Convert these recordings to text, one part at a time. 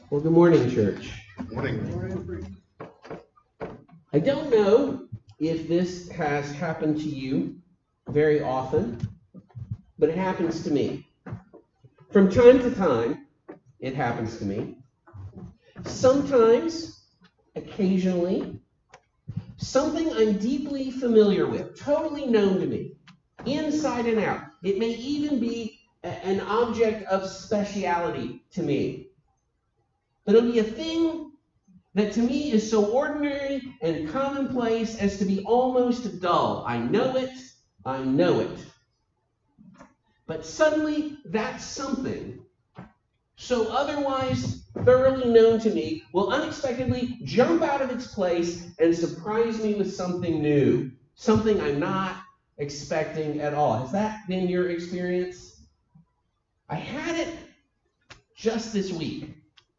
Well, good morning, church. Morning. I don't know if this has happened to you very often, but it happens to me. From time to time, it happens to me. Sometimes, occasionally, something I'm deeply familiar with, totally known to me, inside and out. It may even be an object of speciality to me. But it'll be a thing that to me is so ordinary and commonplace as to be almost dull. I know it. But suddenly, that something, so otherwise thoroughly known to me, will unexpectedly jump out of its place and surprise me with something new, something I'm not expecting at all. Has that been your experience? I had it just this week.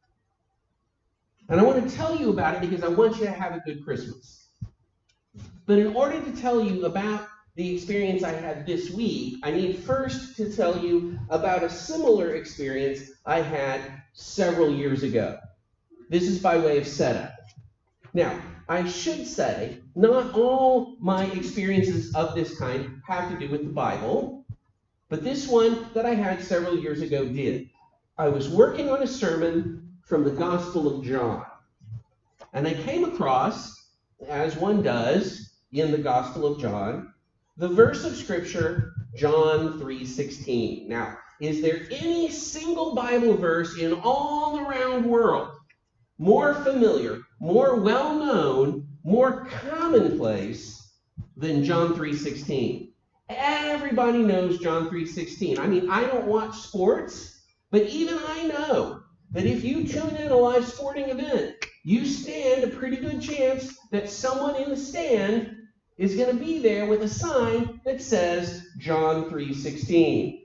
And I want to tell you about it because I want you to have a good Christmas. But in order to tell you about the experience I had this week, I need first to tell you about a similar experience I had several years ago. This is by way of setup. Now, I should say, not all my experiences of this kind have to do with the Bible, but this one that I had several years ago did. I was working on a sermon from the Gospel of John. And I came across, as one does in the Gospel of John, the verse of Scripture, John 3:16. Now, is there any single Bible verse in all the round world more familiar, more well-known, more commonplace than John 3:16? Everybody knows John 3:16. I mean, I don't watch sports, but even I know that if you tune in a live sporting event, you stand a pretty good chance that someone in the stand is going to be there with a sign that says John 3:16.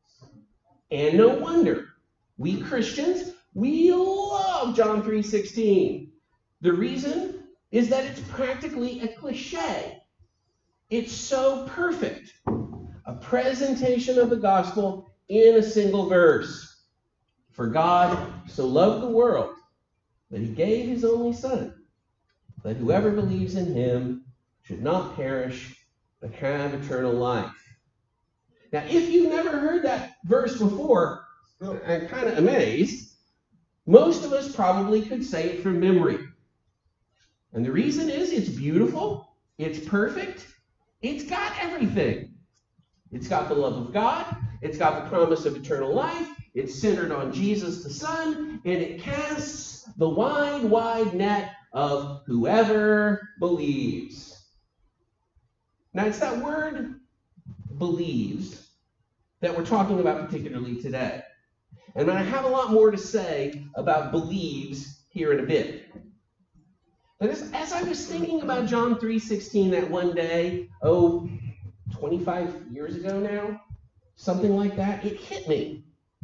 And no wonder, we Christians, we love John 3:16. The reason is that it's practically a cliche. It's so perfect. A presentation of the gospel in a single verse. For God so loved the world that he gave his only Son, that whoever believes in him should not perish, but have eternal life. Now, if you've never heard that verse before, I'm kind of amazed. Most of us probably could say it from memory. And the reason is it's beautiful, it's perfect, it's got everything. It's got the love of God, it's got the promise of eternal life, it's centered on Jesus the Son, and it casts the wide, wide net of whoever believes. Now, it's that word believes that we're talking about particularly today. And I have a lot more to say about believes here in a bit. But as I was thinking about John 3:16 that one day, 25 years ago now, something like that, it hit me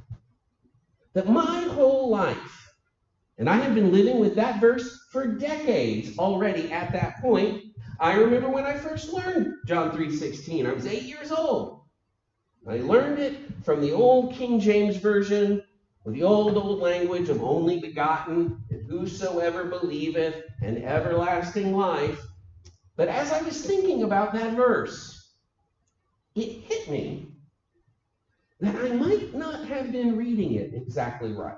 that my whole life, and I have been living with that verse for decades already at that point. I remember when I first learned John 3:16. I was 8 years old. I learned it from the old King James Version, with the old language of only begotten, and whosoever believeth, and everlasting life. But as I was thinking about that verse, it hit me that I might not have been reading it exactly right.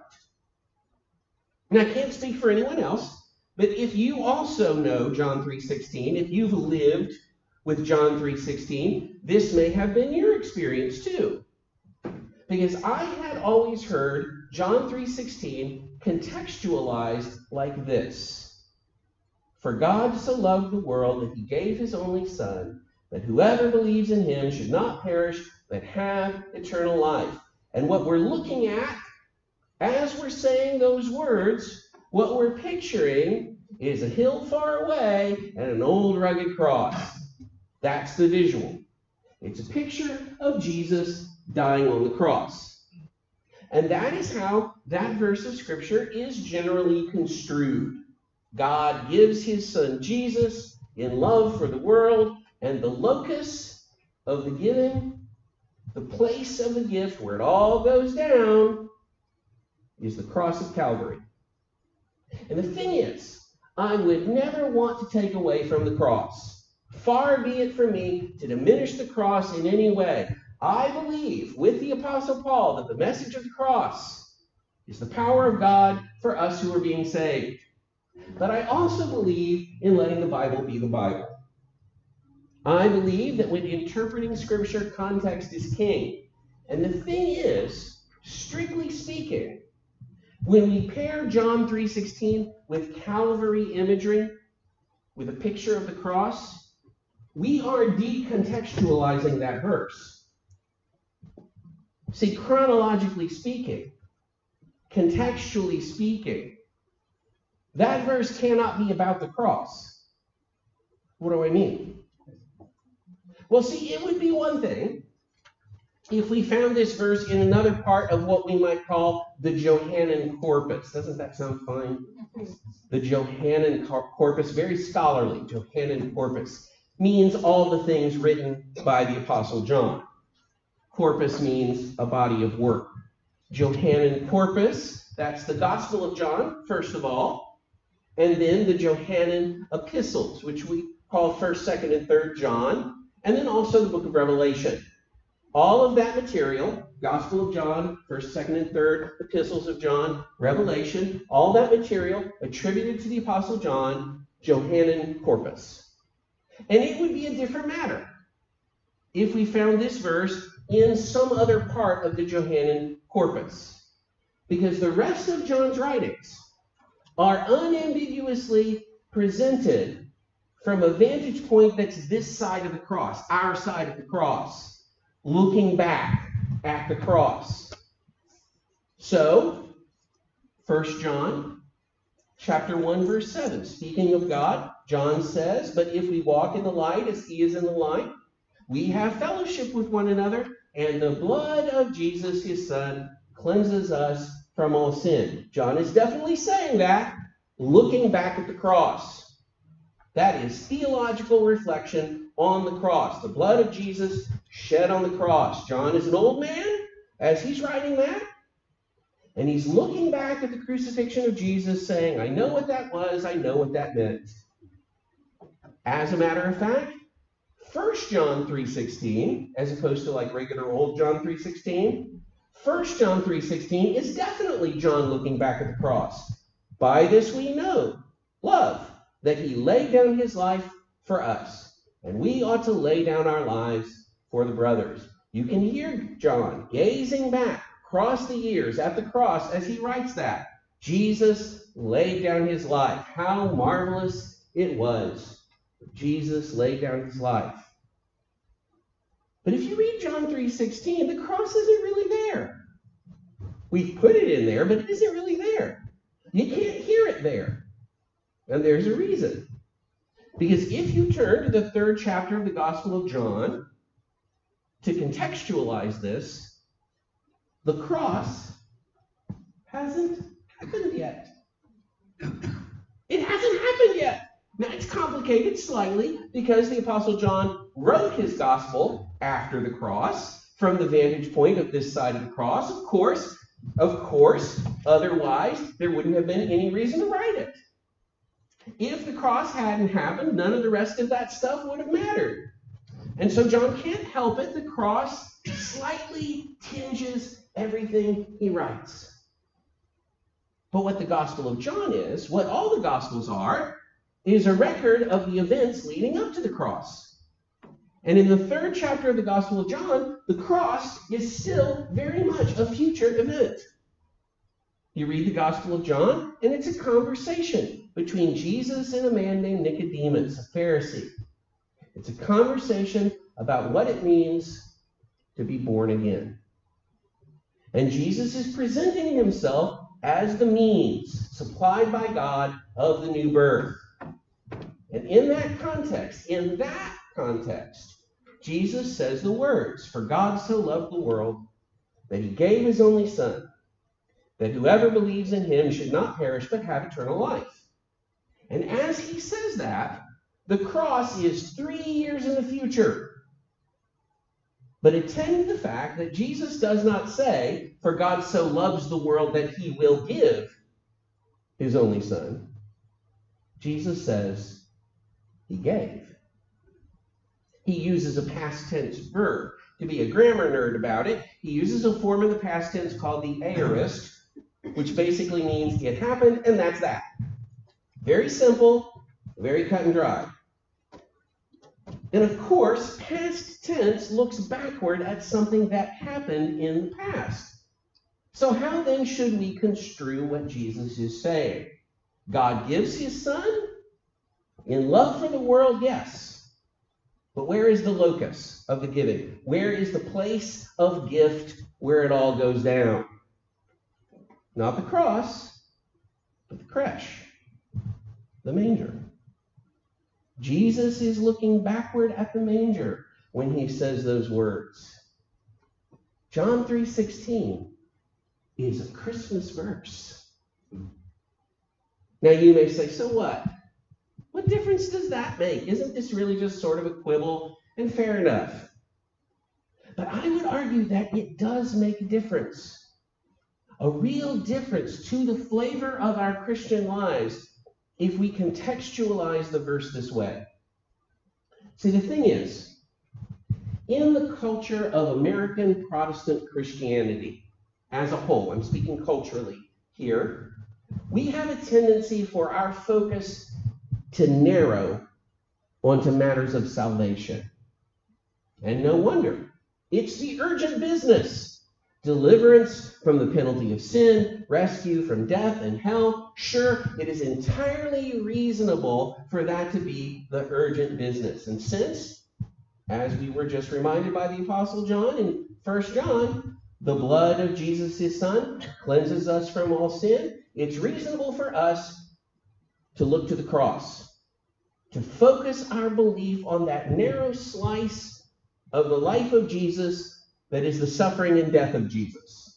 And I can't speak for anyone else, but if you also know John 3:16, if you've lived with John 3:16, this may have been your experience too. Because I had always heard John 3:16 contextualized like this. For God so loved the world that he gave his only Son, that whoever believes in him should not perish, but have eternal life. And what we're looking at, as we're saying those words, what we're picturing is a hill far away and an old rugged cross. That's the visual. It's a picture of Jesus dying on the cross. And that is how that verse of Scripture is generally construed. God gives his Son Jesus in love for the world, and the locus of the giving, the place of the gift where it all goes down, is the cross of Calvary. And the thing is, I would never want to take away from the cross. Far be it from me to diminish the cross in any way. I believe with the Apostle Paul that the message of the cross is the power of God for us who are being saved. But I also believe in letting the Bible be the Bible. I believe that when interpreting Scripture, context is king. And the thing is, strictly speaking, when we pair John 3:16 with Calvary imagery, with a picture of the cross, we are decontextualizing that verse. See, chronologically speaking, contextually speaking, that verse cannot be about the cross. What do I mean? Well, see, it would be one thing if we found this verse in another part of what we might call the Johannine corpus. Doesn't that sound fine? The Johannine corpus, very scholarly. Johannine corpus means all the things written by the Apostle John. Corpus means a body of work. Johannine corpus, that's the Gospel of John, first of all, and then the Johannine epistles, which we call 1st, 2nd, and 3rd John, and then also the book of Revelation. All of that material, Gospel of John, 1st, 2nd, and 3rd epistles of John, Revelation, all that material attributed to the Apostle John, Johannine corpus. And it would be a different matter if we found this verse in some other part of the Johannine corpus, because the rest of John's writings are unambiguously presented from a vantage point that's this side of the cross, our side of the cross, looking back at the cross. So, 1 John chapter 1, verse 7, speaking of God, John says, "But if we walk in the light as he is in the light, we have fellowship with one another, and the blood of Jesus, his Son, cleanses us from all sin." John is definitely saying that, looking back at the cross. That is theological reflection on the cross. The blood of Jesus shed on the cross. John is an old man as he's writing that, and he's looking back at the crucifixion of Jesus saying, I know what that was, I know what that meant. As a matter of fact, 1 John 3:16, as opposed to like regular old John 3:16, 1 John 3:16 is definitely John looking back at the cross. By this we know, love, that he laid down his life for us, and we ought to lay down our lives for the brothers. You can hear John gazing back across the years at the cross as he writes that. Jesus laid down his life. How marvelous it was. Jesus laid down his life. But if you read John 3:16, the cross isn't really there. We've put it in there, but it isn't really there. You can't hear it there. And there's a reason. Because if you turn to the 3rd chapter of the Gospel of John to contextualize this, the cross hasn't happened yet. It hasn't happened yet. Now, it's complicated slightly because the Apostle John wrote his gospel after the cross from the vantage point of this side of the cross. Of course, otherwise there wouldn't have been any reason to write it. If the cross hadn't happened, none of the rest of that stuff would have mattered. And so John can't help it. The cross slightly tinges everything he writes. But what the Gospel of John is, what all the Gospels are, is a record of the events leading up to the cross. And in the 3rd chapter of the Gospel of John, the cross is still very much a future event. You read the Gospel of John, and it's a conversation between Jesus and a man named Nicodemus, a Pharisee. It's a conversation about what it means to be born again. And Jesus is presenting himself as the means supplied by God of the new birth. And in that context, Jesus says the words, "For God so loved the world that he gave his only Son, that whoever believes in him should not perish but have eternal life." And as he says that, the cross is 3 years in the future. But attend to the fact that Jesus does not say, "For God so loves the world that he will give his only son, Jesus says he gave. He uses a past tense verb. To be a grammar nerd about it, he uses a form of the past tense called the aorist, which basically means it happened and that's that. Very simple, very cut and dry. And of course, past tense looks backward at something that happened in the past. So how then should we construe what Jesus is saying? God gives his son? In love for the world, yes. But where is the locus of the giving? Where is the place of gift where it all goes down? Not the cross, but the creche, the manger. Jesus is looking backward at the manger when he says those words. John 3:16 is a Christmas verse. Now you may say, so what? What difference does that make? Isn't this really just sort of a quibble? And fair enough. But I would argue that it does make a difference. A real difference to the flavor of our Christian lives if we contextualize the verse this way. See, the thing is, in the culture of American Protestant Christianity as a whole, I'm speaking culturally here, we have a tendency for our focus to narrow onto matters of salvation. And no wonder. It's the urgent business. Deliverance from the penalty of sin, rescue from death and hell. Sure, it is entirely reasonable for that to be the urgent business. And since, as we were just reminded by the Apostle John in 1 John, the blood of Jesus, his son, cleanses us from all sin, it's reasonable for us to look to the cross, to focus our belief on that narrow slice of the life of Jesus that is the suffering and death of Jesus.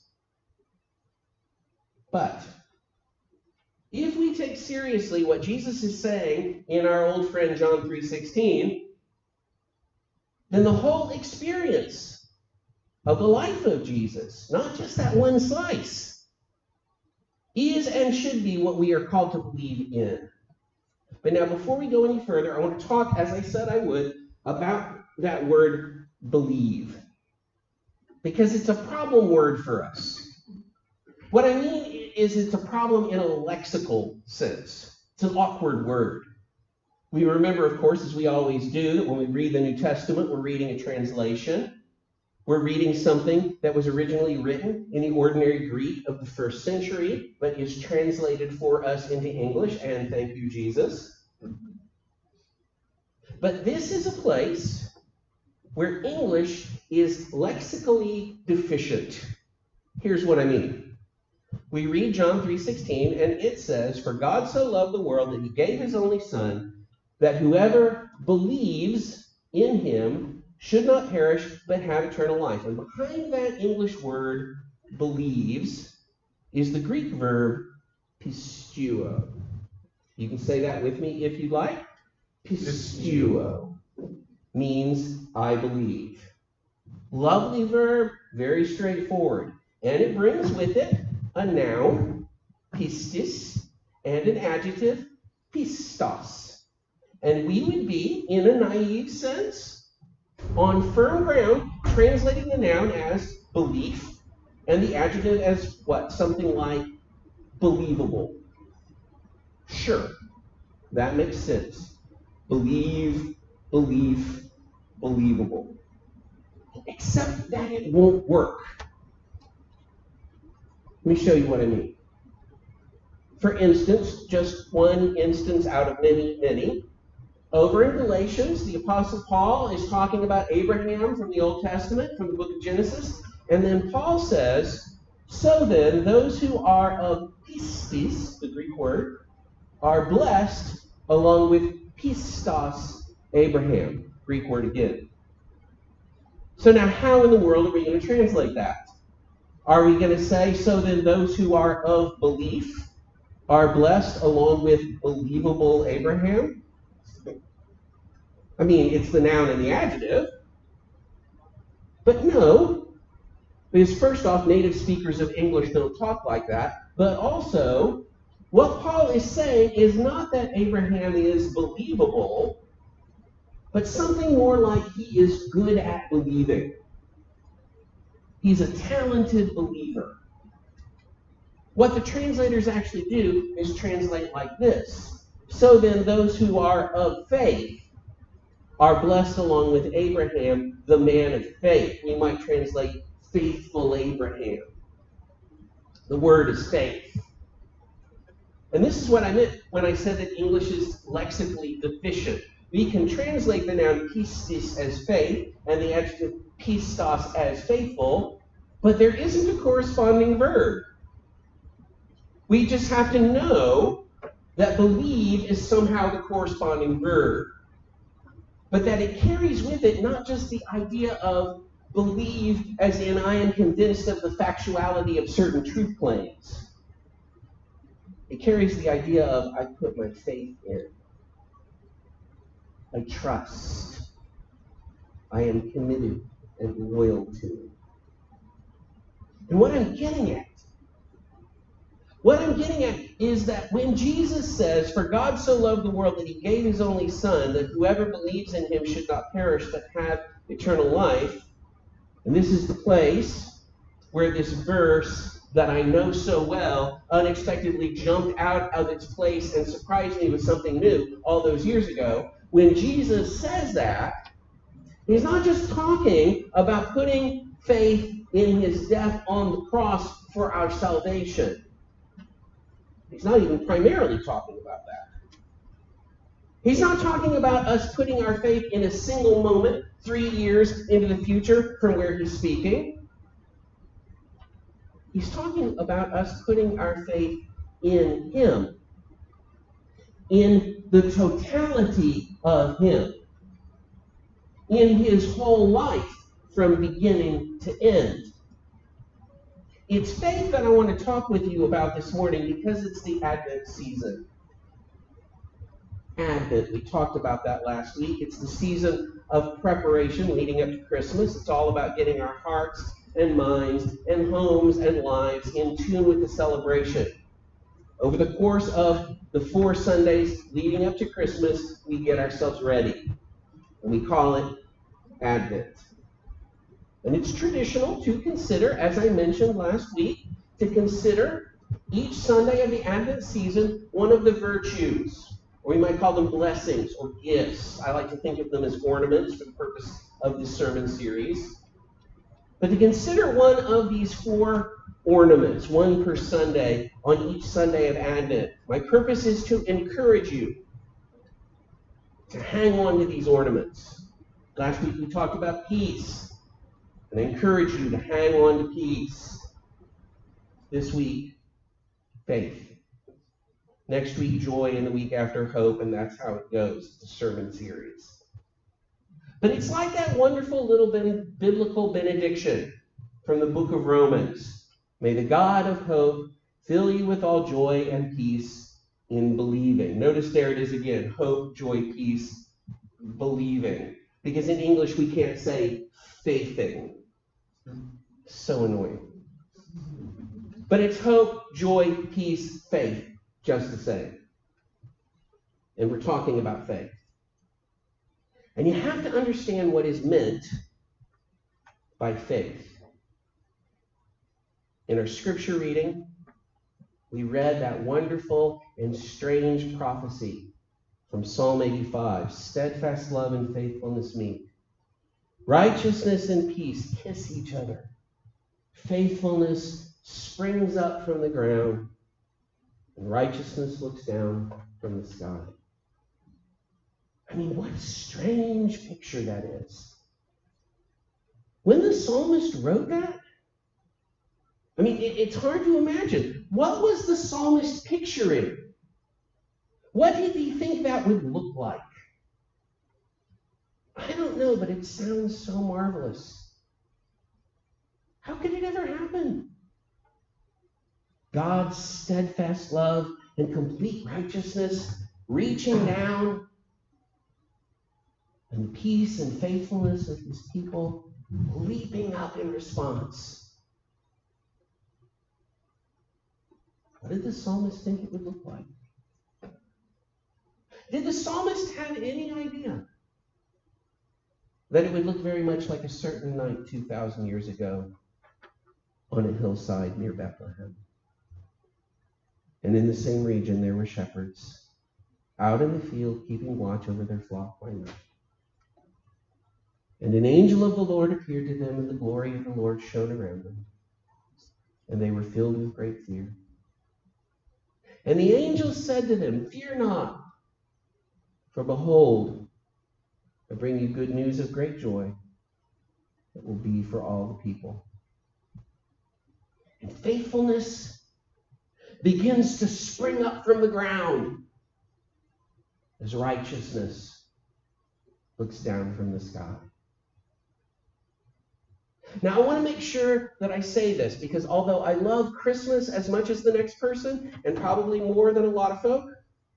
But if we take seriously what Jesus is saying in our old friend John 3:16, then the whole experience of the life of Jesus, not just that one slice, is and should be what we are called to believe in. But now, before we go any further, I want to talk, as I said I would, about that word believe. Because it's a problem word for us. What I mean is it's a problem in a lexical sense. It's an awkward word. We remember, of course, as we always do, that when we read the New Testament, we're reading a translation. We're reading something that was originally written in the ordinary Greek of the first century, but is translated for us into English, and thank you, Jesus. But this is a place where English is lexically deficient. Here's what I mean. We read John 3:16, and it says, "For God so loved the world that he gave his only Son, that whoever believes in him should not perish, but have eternal life." And behind that English word, believes, is the Greek verb pisteuo. You can say that with me if you'd like. Pisteuo means I believe. Lovely verb, very straightforward. And it brings with it a noun, pistis, and an adjective, pistos. And we would be, in a naive sense, on firm ground, translating the noun as belief and the adjective as what? Something like believable. Sure, that makes sense. Believe, belief, believable. Except that it won't work. Let me show you what I mean. For instance, just one instance out of many, over in Galatians, the Apostle Paul is talking about Abraham from the Old Testament, from the book of Genesis, and then Paul says, "So then, those who are of pistis," the Greek word, "are blessed along with pistos Abraham," Greek word again. So now, how in the world are we going to translate that? Are we going to say, "So then, those who are of belief are blessed along with believable Abraham"? I mean, it's the noun and the adjective. But no, because first off, native speakers of English don't talk like that. But also, What Paul is saying is not that Abraham is believable, but something more like he is good at believing. He's a talented believer. What the translators actually do is translate like this. So then those who are of faith are blessed along with Abraham, the man of faith. We might translate faithful Abraham. The word is faith. And this is what I meant when I said that English is lexically deficient. We can translate the noun pistis as faith and the adjective pistos as faithful, but there isn't a corresponding verb. We just have to know that believe is somehow the corresponding verb, but that it carries with it not just the idea of believe as in I am convinced of the factuality of certain truth claims. It carries the idea of I put my faith in. I trust. I am committed and loyal to. And what I'm getting at is that when Jesus says, for God so loved the world that he gave his only son, that whoever believes in him should not perish but have eternal life, and this is the place where this verse that I know so well unexpectedly jumped out of its place and surprised me with something new all those years ago. When Jesus says that, he's not just talking about putting faith in his death on the cross for our salvation. He's not even primarily talking about that. He's not talking about us putting our faith in a single moment, 3 years into the future from where he's speaking. He's talking about us putting our faith in him, in the totality of him, in his whole life from beginning to end. It's faith that I want to talk with you about this morning because it's the Advent season. Advent, we talked about that last week. It's the season of preparation leading up to Christmas. It's all about getting our hearts and minds and homes and lives in tune with the celebration. Over the course of the 4 Sundays leading up to Christmas, we get ourselves ready. And we call it Advent. And it's traditional to consider, as I mentioned last week, to consider each Sunday of the Advent season one of the virtues, or we might call them blessings or gifts. I like to think of them as ornaments for the purpose of this sermon series. But to consider one of these 4 ornaments, one per Sunday, on each Sunday of Advent. My purpose is to encourage you to hang on to these ornaments. Last week we talked about peace. And I encourage you to hang on to peace. This week, faith. Next week, joy, and the week after, hope, and that's how it goes, the sermon series. But it's like that wonderful little biblical benediction from the book of Romans. May the God of hope fill you with all joy and peace in believing. Notice there it is again, hope, joy, peace, believing. Because in English we can't say faithing. So annoying. But it's hope, joy, peace, faith, just the same. And we're talking about faith. And you have to understand what is meant by faith. In our scripture reading, we read that wonderful and strange prophecy from Psalm 85. Steadfast love and faithfulness meet. Righteousness and peace kiss each other. Faithfulness springs up from the ground, and righteousness looks down from the sky. I mean, what a strange picture that is. When the psalmist wrote that, I mean, it's hard to imagine. What was the psalmist picturing? What did he think that would look like? I don't know, but it sounds so marvelous. How could it ever happen? God's steadfast love and complete righteousness reaching down, and the peace and faithfulness of his people leaping up in response. What did the psalmist think it would look like? Did the psalmist have any idea that it would look very much like a certain night 2,000 years ago on a hillside near Bethlehem? And in the same region, there were shepherds out in the field keeping watch over their flock by night. And an angel of the Lord appeared to them, and the glory of the Lord shone around them. And they were filled with great fear. And the angel said to them, "Fear not, for behold, I bring you good news of great joy that will be for all the people." And faithfulness begins to spring up from the ground as righteousness looks down from the sky. Now, I want to make sure that I say this, because although I love Christmas as much as the next person, and probably more than a lot of folk,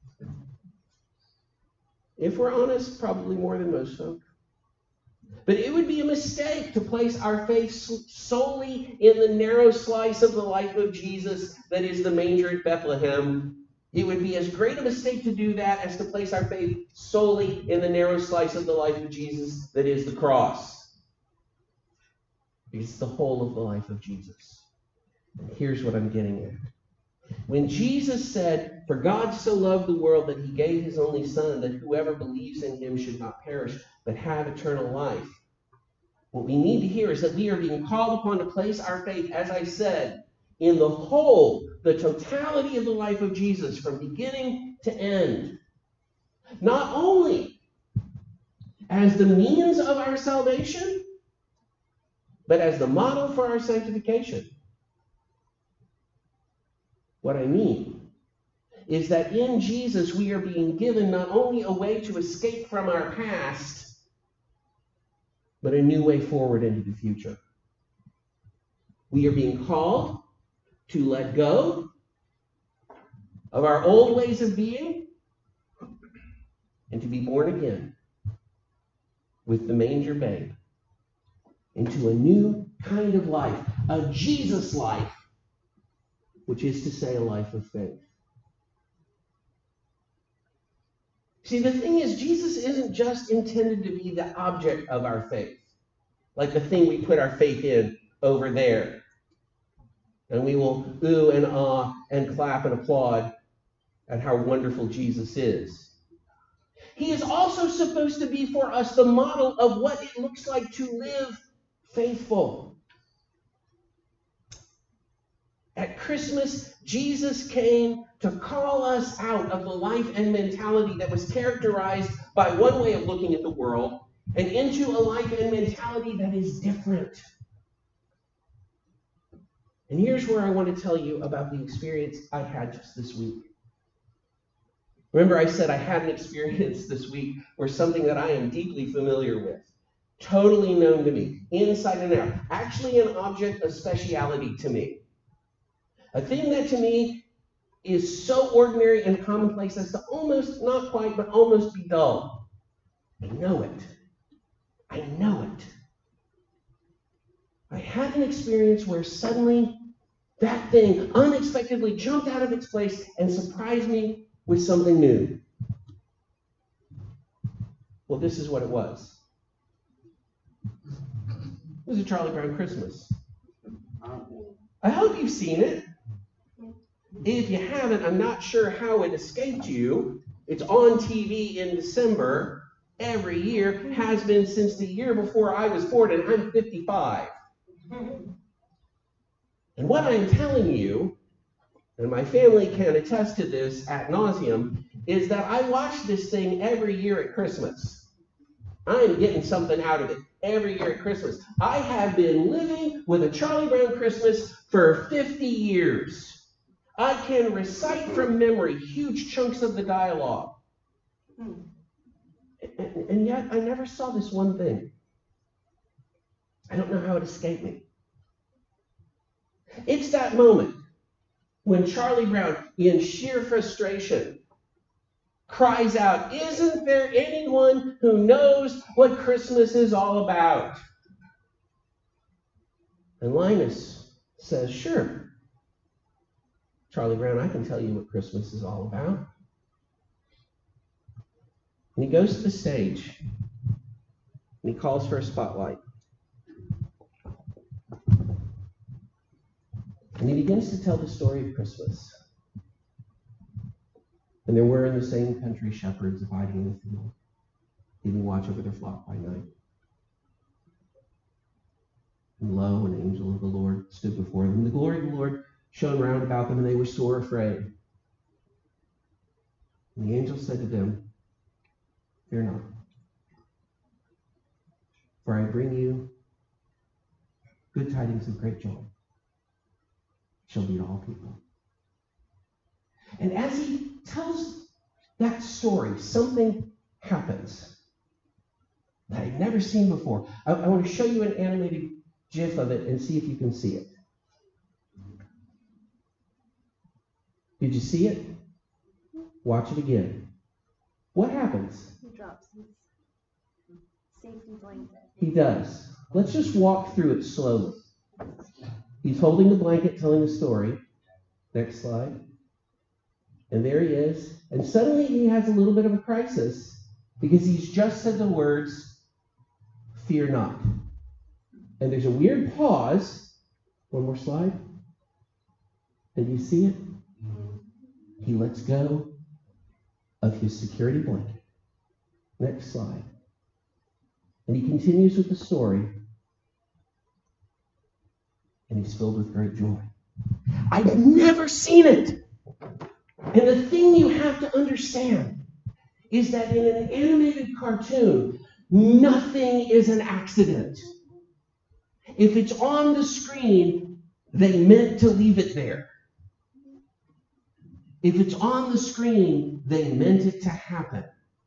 if we're honest, probably more than most folk, but it would be a mistake to place our faith solely in the narrow slice of the life of Jesus that is the manger at Bethlehem. It would be as great a mistake to do that as to place our faith solely in the narrow slice of the life of Jesus that is the cross. It's the whole of the life of Jesus. And here's what I'm getting at. When Jesus said, "For God so loved the world that he gave his only Son, that whoever believes in him should not perish, but have eternal life," what we need to hear is that we are being called upon to place our faith, as I said, in the whole, the totality of the life of Jesus from beginning to end. Not only as the means of our salvation, but as the model for our sanctification. What I mean is that in Jesus we are being given not only a way to escape from our past, but a new way forward into the future. We are being called to let go of our old ways of being and to be born again with the manger babe into a new kind of life, a Jesus life, which is to say a life of faith. See, the thing is, Jesus isn't just intended to be the object of our faith, like the thing we put our faith in over there. And we will ooh and ah and clap and applaud at how wonderful Jesus is. He is also supposed to be for us the model of what it looks like to live faithful. At Christmas, Jesus came to call us out of the life and mentality that was characterized by one way of looking at the world and into a life and mentality that is different. And here's where I want to tell you about the experience I had just this week. Remember, I said I had an experience this week where something that I am deeply familiar with, totally known to me, inside and out, actually an object of speciality to me. A thing that to me is so ordinary and commonplace as to almost, not quite, but almost be dull. I know it. I know it. I had an experience where suddenly that thing unexpectedly jumped out of its place and surprised me with something new. Well, this is what it was. It was a Charlie Brown Christmas. I hope you've seen it. If you haven't, I'm not sure how it escaped you. It's on TV in December every year, has been since the year before I was born, and I'm 55. And what I'm telling you, and my family can attest to this ad nauseum, is that I watch this thing every year at Christmas. I'm getting something out of it every year at Christmas. I have been living with a Charlie Brown Christmas for 50 years. I can recite from memory huge chunks of the dialogue. And yet I never saw this one thing. I don't know how it escaped me. It's that moment when Charlie Brown, in sheer frustration, cries out, "Isn't there anyone who knows what Christmas is all about?" And Linus says, "Sure. Charlie Brown, I can tell you what Christmas is all about. And he goes to the stage, and he calls for a spotlight. And he begins to tell the story of Christmas. And there were in the same country shepherds abiding in the field, keeping watch over their flock by night. And lo, an angel of the Lord stood before them. The glory of the Lord shone round about them, and they were sore afraid. And the angel said to them, "Fear not, for I bring you good tidings of great joy. It shall be to all people." And as he tells that story, something happens that I've never seen before. I want to show you an animated GIF of it and see if you can see it. Did you see it? Watch it again. What happens? He drops his safety blanket. He does. Let's just walk through it slowly. He's holding the blanket, telling the story. Next slide. And there he is. And suddenly he has a little bit of a crisis because he's just said the words, "Fear not." And there's a weird pause. One more slide. And you see it? He lets go of his security blanket. Next slide. And he continues with the story. And he's filled with great joy. I've never seen it. And the thing you have to understand is that in an animated cartoon, nothing is an accident. If it's on the screen, they meant to leave it there. If it's on the screen, they meant it to happen.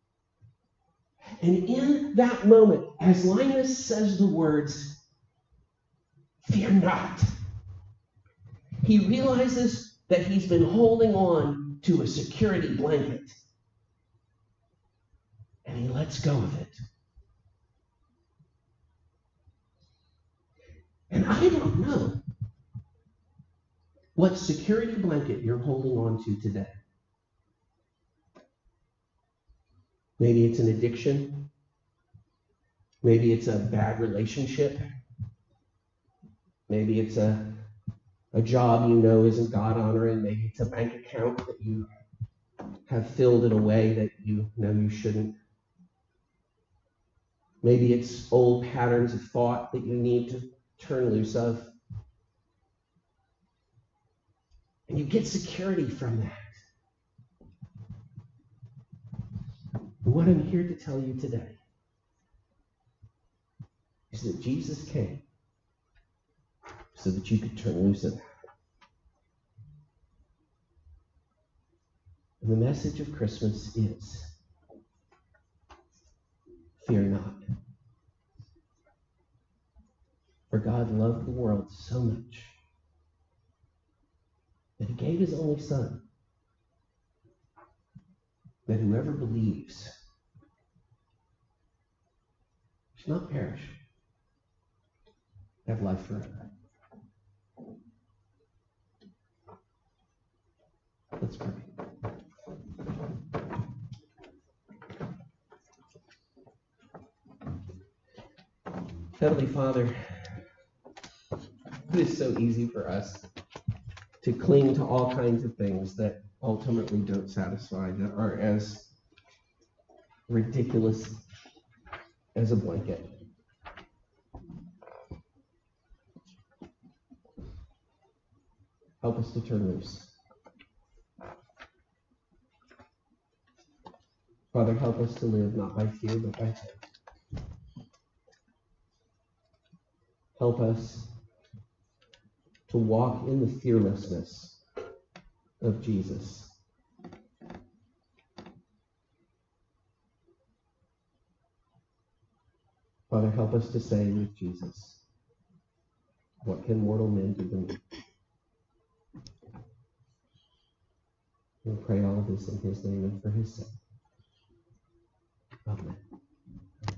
And in that moment, as Linus says the words, "Fear not," he realizes that he's been holding on to a security blanket. And he lets go of it. And I don't know what security blanket you're holding on to today. Maybe it's an addiction. Maybe it's a bad relationship. Maybe it's a job you know isn't God-honoring. Maybe it's a bank account that you have filled in a way that you know you shouldn't. Maybe it's old patterns of thought that you need to turn loose of. And you get security from that. And what I'm here to tell you today is that Jesus came so that you could turn loose of that. And the message of Christmas is, fear not. For God loved the world so much that he gave his only Son, that whoever believes shall not perish, have life forever. Let's pray. Heavenly Father, it is so easy for us to cling to all kinds of things that ultimately don't satisfy, that are as ridiculous as a blanket. Help us to turn loose. Father, help us to live not by fear, but by faith. Help us to walk in the fearlessness of Jesus. Father, help us to say with Jesus, what can mortal men do to me? We pray all of this in his name and for his sake. Amen.